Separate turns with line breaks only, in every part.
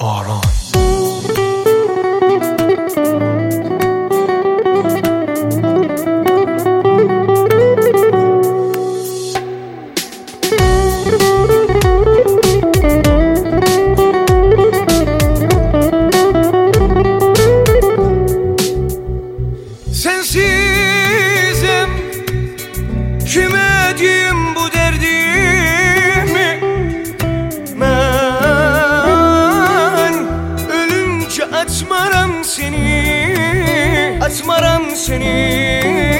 Aran.
Sensizim, kime diyeyim bu derdimi? Ben ölünce atmaram seni, atmaram seni.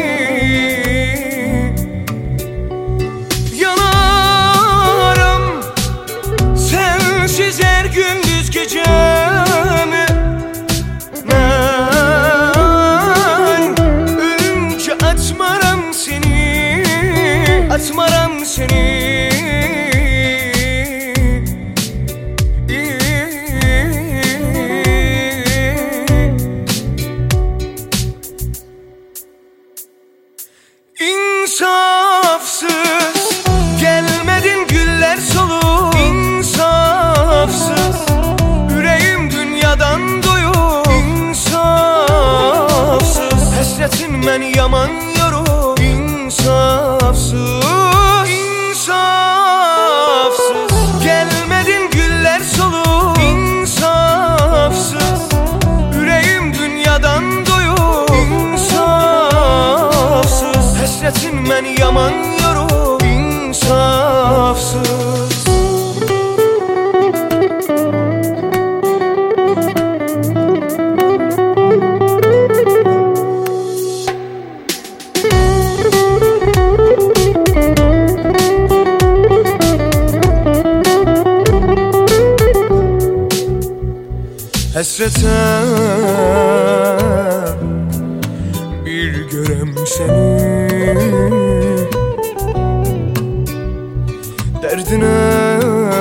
Yanarım sensiz her gündüz gecemi. Atmaram seni. İnsafsız gelmedin güller solup, İnsafsız yüreğim dünyadan doyup, İnsafsız hasretin beni yaman yorup, İnsafsız. Hasretin beni yaman yorup, insafsız. Hasrete bir görem seni, derdine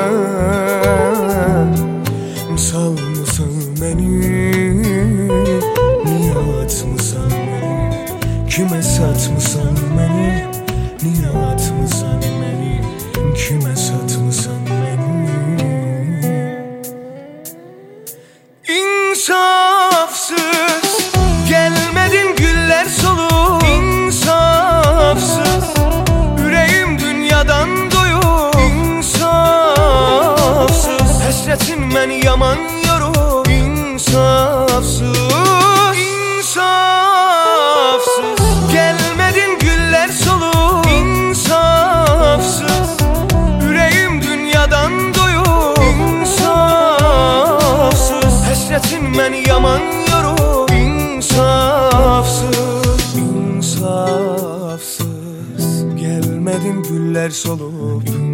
misal mısın beni? Niye atmışsan beni? Kime satmışsan beni? Niye atmışsan beni? Kime satmışsan beni? İnsafsız gelmedin güller solup, İnsafsız yüreğim dünyadan doyup, İnsafsız hasretin beni yaman yorup, İnsafsız. İnsafsız gelmedin güller solup, İnsafsız yüreğim dünyadan doyup, İnsafsız hasretin beni yaman yorup, İnsafsız. İnsafsız gelmedin güller solup,